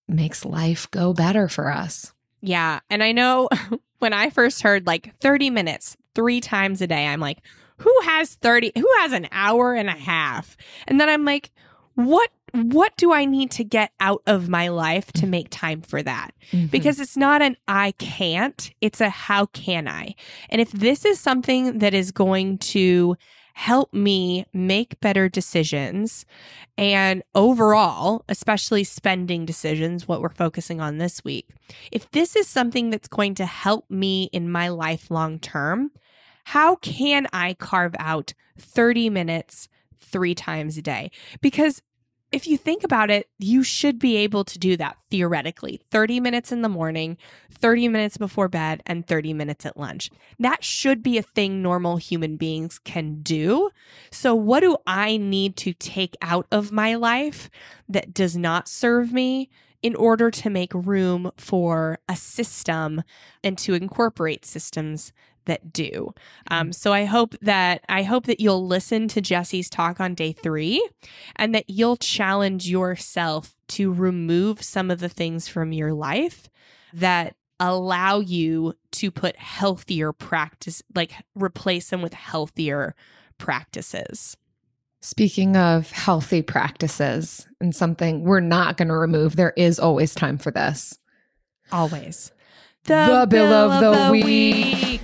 makes life go better for us. Yeah. And I know when I first heard like thirty minutes, three times a day, I'm like, who has thirty, who has an hour and a half? And then I'm like, what, what do I need to get out of my life to make time for that? Mm-hmm. Because it's not an I can't, it's a how can I? And if this is something that is going to help me make better decisions and overall, especially spending decisions, what we're focusing on this week, if this is something that's going to help me in my life long term, how can I carve out thirty minutes three times a day? Because if you think about it, you should be able to do that theoretically. thirty minutes in the morning, thirty minutes before bed, and thirty minutes at lunch. That should be a thing normal human beings can do. So what do I need to take out of my life that does not serve me in order to make room for a system and to incorporate systems that do? Um, so I hope that I hope that you'll listen to Jesse's talk on day three and that you'll challenge yourself to remove some of the things from your life that allow you to put healthier practice, like replace them with healthier practices. Speaking of healthy practices and something we're not going to remove, there is always time for this. Always. The, the bill, bill of the, the week. week.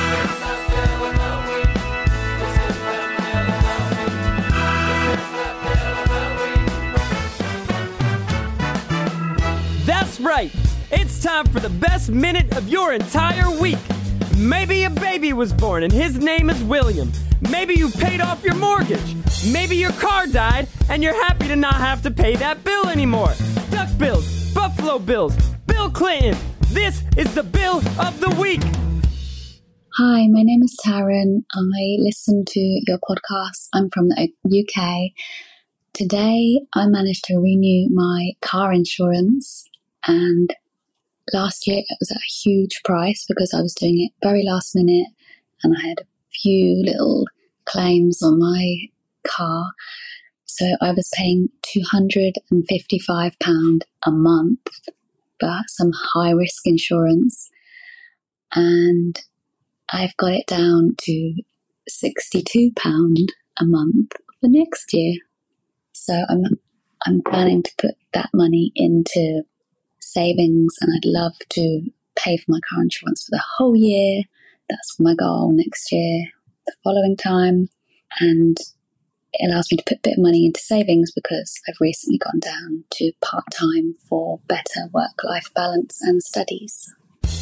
That's right. It's time for the best minute of your entire week. Maybe a baby was born and his name is William. Maybe you paid off your mortgage. Maybe your car died and you're happy to not have to pay that bill anymore. Duck Bills, Buffalo Bills, Bill Clinton. This is the bill of the week. Hi, my name is Taryn. I listen to your podcast. I'm from the U K. Today, I managed to renew my car insurance, and last year it was at a huge price because I was doing it very last minute and I had a few little claims on my car. So I was paying two hundred fifty-five pounds a month for some high risk insurance, and I've got it down to sixty-two pounds a month for next year. So I'm I'm planning to put that money into savings, and I'd love to pay for my car insurance for the whole year. That's my goal next year, the following time. And it allows me to put a bit of money into savings because I've recently gone down to part-time for better work-life balance and studies.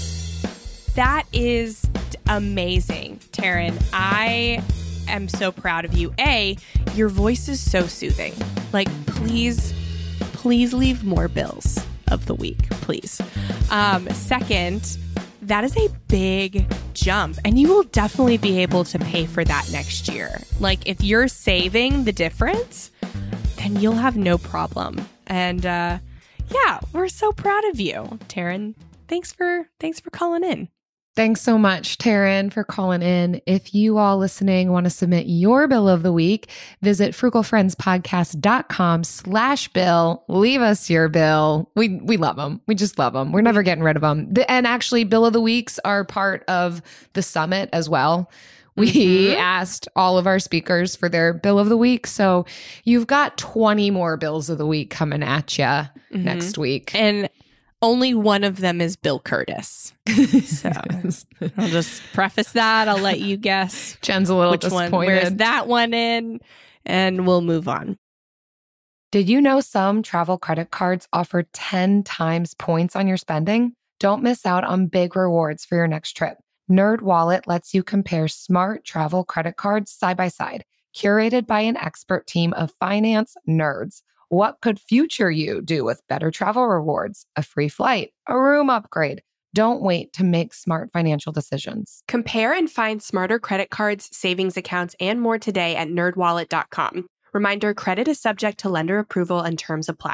That is amazing, Taryn. I am so proud of you. A, your voice is so soothing. Like, please, please leave more bills of the week, please. Um, second, that is a big jump, and you will definitely be able to pay for that next year. Like, if you're saving the difference, then you'll have no problem. And uh, yeah, we're so proud of you, Taryn. Thanks for thanks for calling in. Thanks so much, Taryn, for calling in. If you all listening want to submit your bill of the week, visit frugalfriendspodcast.com slash bill. Leave us your bill. We we love them. We just love them. We're never getting rid of them. The, and actually, bill of the weeks are part of the summit as well. We mm-hmm. asked all of our speakers for their bill of the week. So you've got twenty more bills of the week coming at you mm-hmm. next week. And only one of them is Bill Curtis. So I'll just preface that. I'll let you guess. Jen's a little which disappointed. One, where's that one in? And we'll move on. Did you know some travel credit cards offer ten times points on your spending? Don't miss out on big rewards for your next trip. NerdWallet lets you compare smart travel credit cards side by side, curated by an expert team of finance nerds. What could future you do with better travel rewards, a free flight, a room upgrade? Don't wait to make smart financial decisions. Compare and find smarter credit cards, savings accounts, and more today at nerd wallet dot com. Reminder, credit is subject to lender approval and terms apply.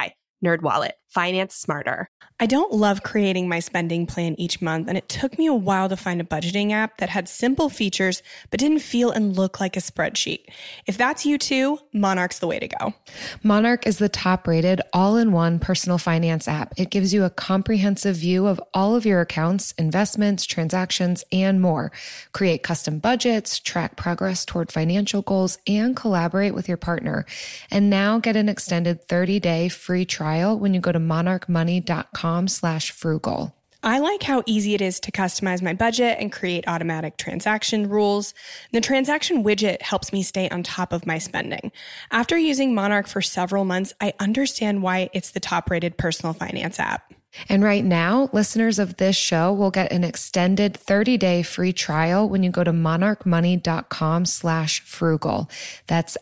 NerdWallet. Finance smarter. I don't love creating my spending plan each month, and it took me a while to find a budgeting app that had simple features but didn't feel and look like a spreadsheet. If that's you too, Monarch's the way to go. Monarch is the top-rated all-in-one personal finance app. It gives you a comprehensive view of all of your accounts, investments, transactions, and more. Create custom budgets, track progress toward financial goals, and collaborate with your partner. And now get an extended thirty-day free trial when you go to monarchmoney.com slash frugal. I like how easy it is to customize my budget and create automatic transaction rules. The transaction widget helps me stay on top of my spending. After using Monarch for several months, I understand why it's the top-rated personal finance app. And right now, listeners of this show will get an extended thirty-day free trial when you go to monarchmoney.com slash frugal. That's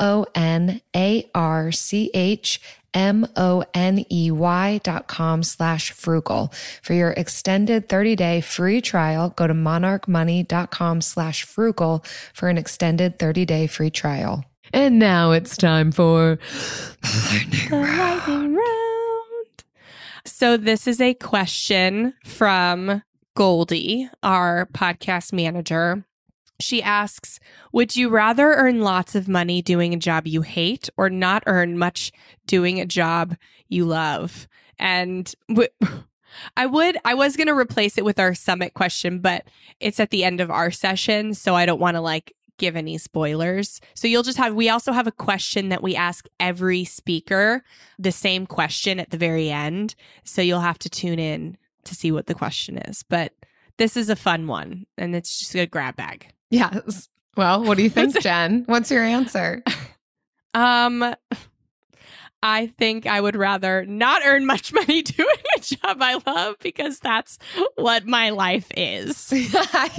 M-O-N-A-R-C-H M-O-N-E-Y dot com slash frugal. For your extended thirty-day free trial, go to monarchmoney.com slash frugal for an extended thirty-day free trial. And now it's time for Lightning Round. Lightning Round. So this is a question from Goldie, our podcast manager. She asks, would you rather earn lots of money doing a job you hate or not earn much doing a job you love? And w- I would, I was going to replace it with our summit question, but it's at the end of our session, so I don't want to like give any spoilers. So you'll just have, we also have a question that we ask every speaker, the same question at the very end. So you'll have to tune in to see what the question is. But this is a fun one, and it's just a grab bag. Yes. Well, what do you think, Jen? What's your answer? Um, I think I would rather not earn much money doing a job I love because that's what my life is. Yes.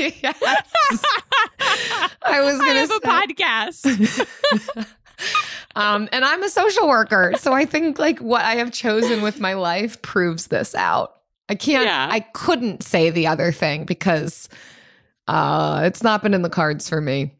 I was going to have say. a podcast. um, and I'm a social worker. So I think like what I have chosen with my life proves this out. I can't, Yeah. I couldn't say the other thing because uh, it's not been in the cards for me.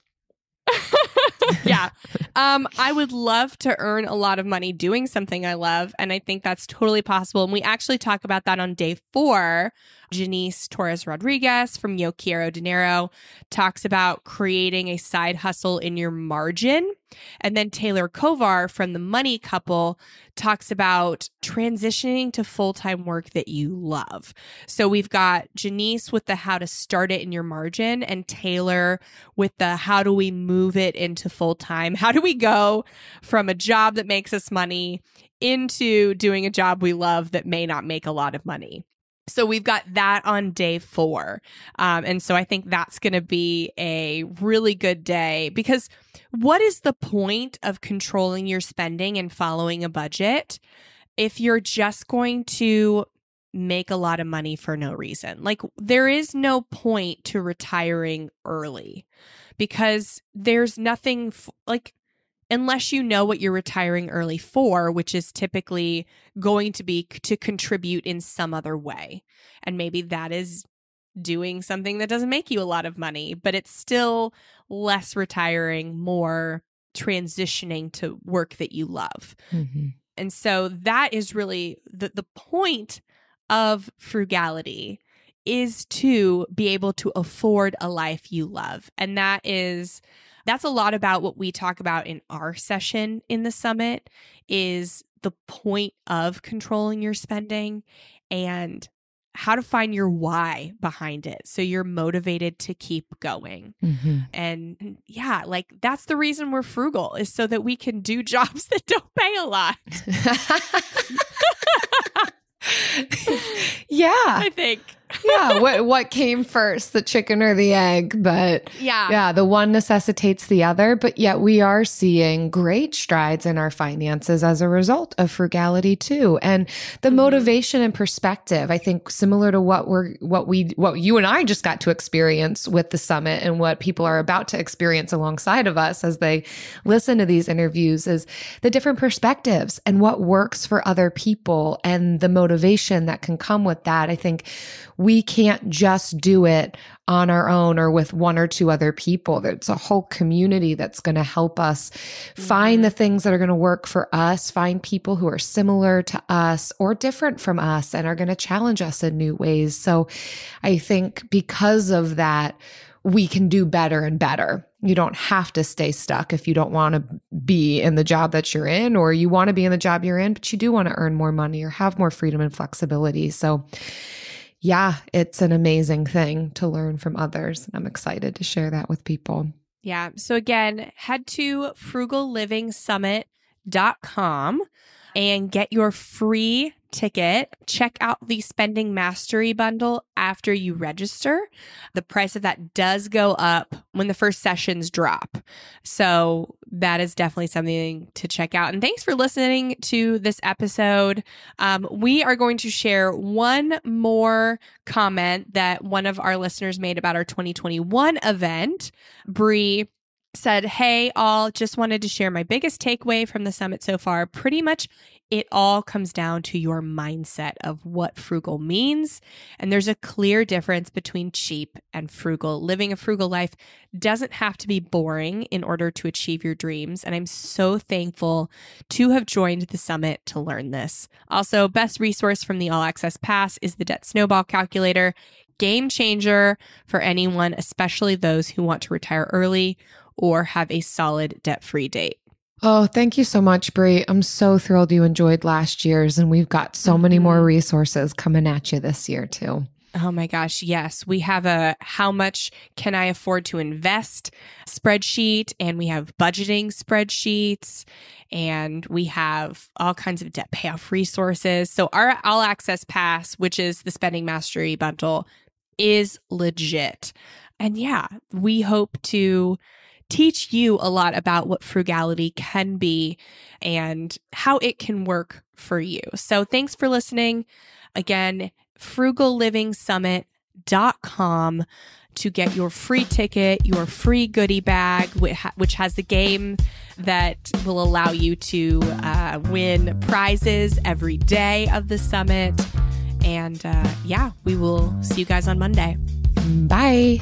Yeah. Um, I would love to earn a lot of money doing something I love. And I think that's totally possible. And we actually talk about that on day four. Janice Torres Rodriguez from Yo Quiero Dinero talks about creating a side hustle in your margin. And then Taylor Kovar from The Money Couple talks about transitioning to full-time work that you love. So we've got Janice with the how to start it in your margin and Taylor with the how do we move it into full-time? How do we go from a job that makes us money into doing a job we love that may not make a lot of money? So we've got that on day four. Um, and so I think that's going to be a really good day because what is the point of controlling your spending and following a budget if you're just going to make a lot of money for no reason? Like there is no point to retiring early because there's nothing f- like unless you know what you're retiring early for, which is typically going to be c- to contribute in some other way. And maybe that is doing something that doesn't make you a lot of money, but it's still less retiring, more transitioning to work that you love. Mm-hmm. And so that is really the, the point of frugality is to be able to afford a life you love. And that is... That's a lot about what we talk about in our session in the summit is the point of controlling your spending and how to find your why behind it. So you're motivated to keep going. Mm-hmm. And yeah, like that's the reason we're frugal is so that we can do jobs that don't pay a lot. Yeah. I think. Yeah. What what came first, the chicken or the egg? But yeah, yeah, the one necessitates the other. But yet we are seeing great strides in our finances as a result of frugality too. And the Mm-hmm. motivation and perspective, I think similar to what we're what we what you and I just got to experience with the summit and what people are about to experience alongside of us as they listen to these interviews is the different perspectives and what works for other people and the motivation that can come with that. I think we can't just do it on our own or with one or two other people. There's a whole community that's going to help us find Mhm. the things that are going to work for us, find people who are similar to us or different from us and are going to challenge us in new ways. So I think because of that, we can do better and better. You don't have to stay stuck if you don't want to be in the job that you're in, or you want to be in the job you're in, but you do want to earn more money or have more freedom and flexibility. So yeah, it's an amazing thing to learn from others. I'm excited to share that with people. Yeah. So again, head to frugal living summit dot com and get your free ticket. Check out the Spending Mastery bundle after you register. The price of that does go up when the first sessions drop. So that is definitely something to check out. And thanks for listening to this episode. Um, we are going to share one more comment that one of our listeners made about our twenty twenty-one event. Bree said, "Hey, all, just wanted to share my biggest takeaway from the summit so far. Pretty much it all comes down to your mindset of what frugal means. And there's a clear difference between cheap and frugal. Living a frugal life doesn't have to be boring in order to achieve your dreams. And I'm so thankful to have joined the summit to learn this. Also, best resource from the All Access Pass is the Debt Snowball Calculator. Game changer for anyone, especially those who want to retire early or have a solid debt-free date." Oh, thank you so much, Bree. I'm so thrilled you enjoyed last year's, and we've got so many more resources coming at you this year too. Oh my gosh, yes. We have a how much can I afford to invest spreadsheet, and we have budgeting spreadsheets, and we have all kinds of debt payoff resources. So our All Access Pass, which is the Spending Mastery bundle, is legit. And yeah, we hope to teach you a lot about what frugality can be and how it can work for you. So thanks for listening. Again, frugal living summit dot com to get your free ticket, your free goodie bag, which has the game that will allow you to uh, win prizes every day of the summit. And uh, yeah, we will see you guys on Monday. Bye.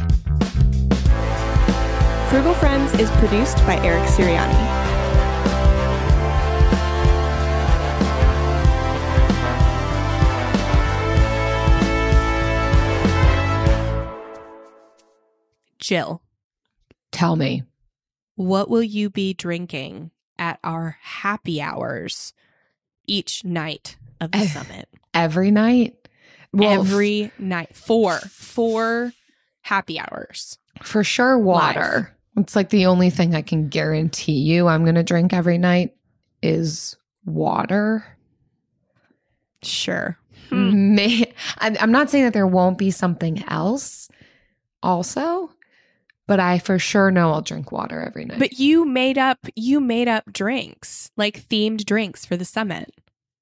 Frugal Friends is produced by Eric Siriani. Jill, tell me, what will you be drinking at our happy hours each night of the uh, summit? Every night? Well, every f- night. Four. Four happy hours. For sure, water. Live. It's like the only thing I can guarantee you I'm going to drink every night is water. Sure. Hmm. May, I'm not saying that there won't be something else also, but I for sure know I'll drink water every night. But you made up, you made up drinks, like themed drinks for the summit.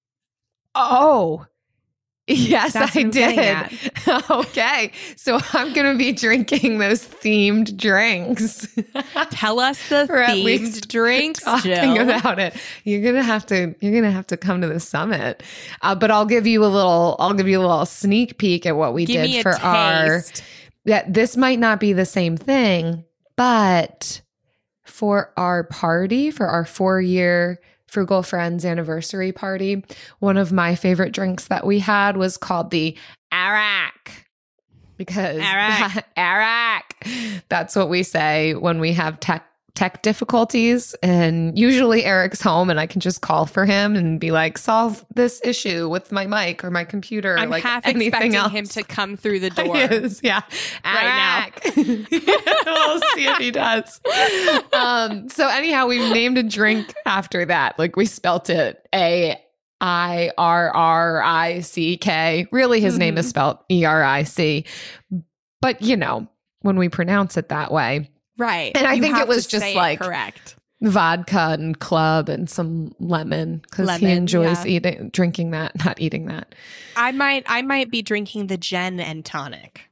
Oh, yes, That's I did. Okay. So I'm going to be drinking those themed drinks. Tell us the or at themed least drinks, talking Jill. about it. You're going to have to, you're going to have to come to the summit. Uh, but I'll give you a little, I'll give you a little sneak peek at what we Give did me a for taste. our, that this might not be the same thing, but for our party, for our four year Frugal Friends anniversary party, one of my favorite drinks that we had was called the Arak. Because Arak. That, Arak. That's what we say when we have tech tech difficulties. And usually Eric's home and I can just call for him and be like, solve this issue with my mic or my computer. I'm like half anything expecting else. him to come through the door. Yes, yeah. Right Arak. We'll see if he does. Um, so anyhow, we named a drink after that. Like we spelt it A I R R I C K. Really, his mm-hmm. name is spelled E R I C. But, you know, when we pronounce it that way. Right. And I You think have it was to just say it like correct. Vodka and club and some lemon because he Lemon, enjoys yeah. eating, drinking that, not eating that. I might, I might be drinking the gin and tonic.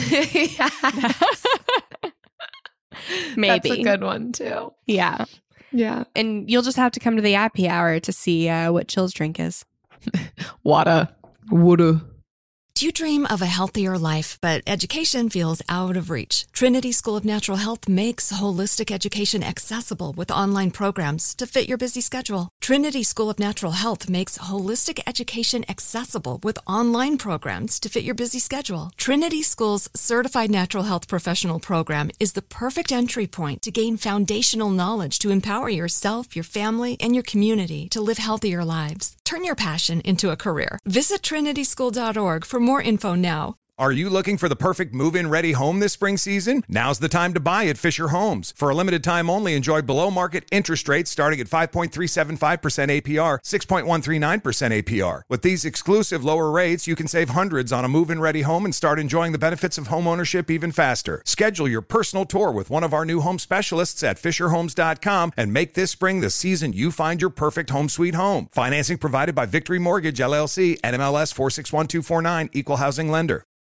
Yes. Maybe. That's a good one too. Yeah. Yeah. And you'll just have to come to the happy hour to see uh, what Jill's drink is. Water. Water. Do you dream of a healthier life, but education feels out of reach? Trinity School of Natural Health makes holistic education accessible with online programs to fit your busy schedule. Trinity School of Natural Health makes holistic education accessible with online programs to fit your busy schedule. Trinity School's Certified Natural Health Professional Program is the perfect entry point to gain foundational knowledge to empower yourself, your family, and your community to live healthier lives. Turn your passion into a career. Visit trinity school dot org for more info now. Are you looking for the perfect move-in ready home this spring season? Now's the time to buy at Fisher Homes. For a limited time only, enjoy below-market interest rates starting at five point three seven five percent A P R, six point one three nine percent A P R. With these exclusive lower rates, you can save hundreds on a move-in ready home and start enjoying the benefits of homeownership even faster. Schedule your personal tour with one of our new home specialists at fisher homes dot com and make this spring the season you find your perfect home sweet home. Financing provided by Victory Mortgage, L L C, N M L S four six one two four nine, Equal Housing Lender.